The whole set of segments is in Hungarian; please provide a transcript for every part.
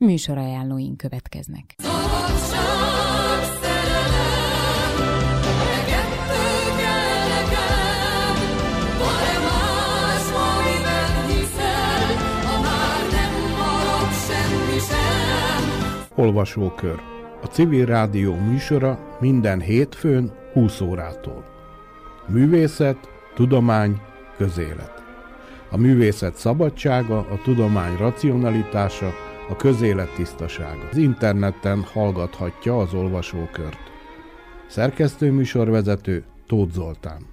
Műsorajánlóink következnek. Olvasókör. A Civil Rádió műsora minden hétfőn 20 órától. Művészet, tudomány, közélet. A művészet szabadsága, a tudomány racionalitása, a közélet tisztasága. Az interneten hallgathatja az olvasókört. Szerkesztő műsorvezető Tóth Zoltán.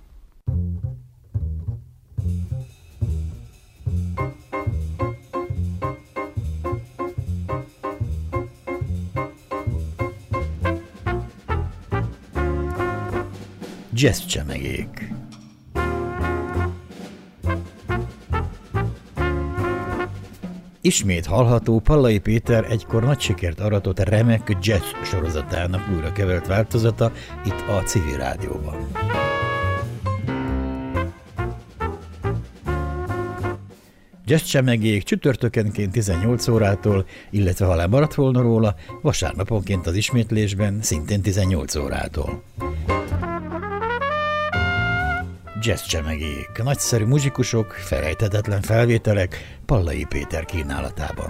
Jazzcsemegék. Ismét hallható Pallai Péter egykor nagy sikert aratott remek jazz sorozatának újra kevert változata itt a Civil Rádióban. Jazzcsemegék csütörtökenként 18 órától, illetve ha lemaradt volna róla, vasárnaponként az ismétlésben szintén 18 órától. Jazzcsemegék, nagyszerű muzsikusok, felejthetetlen felvételek Pallai Péter kínálatában.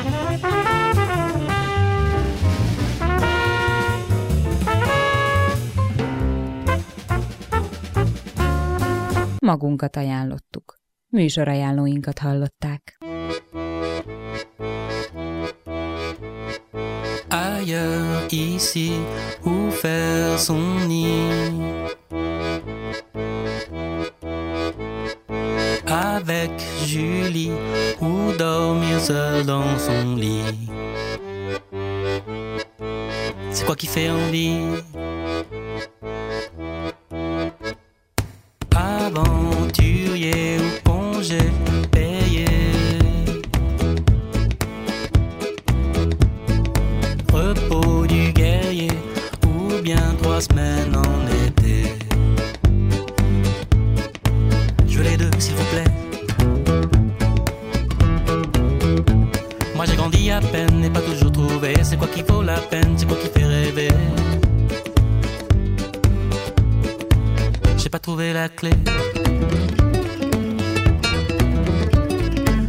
Magunkat ajánlottuk. Műsorajánlóinkat hallották. Ailleurs, ici, où faire son nid. Avec Julie, ou dormir seul dans son lit. C'est quoi qui fait envie? Aventurier ou congé payé. Repos du guerrier, ou bien 3 semaines en été. Je veux les deux, s'il vous plaît. Moi j'ai grandi à peine et pas toujours trouvé. C'est quoi qui vaut la peine, c'est quoi qui fait rêver. J'ai pas trouvé la clé.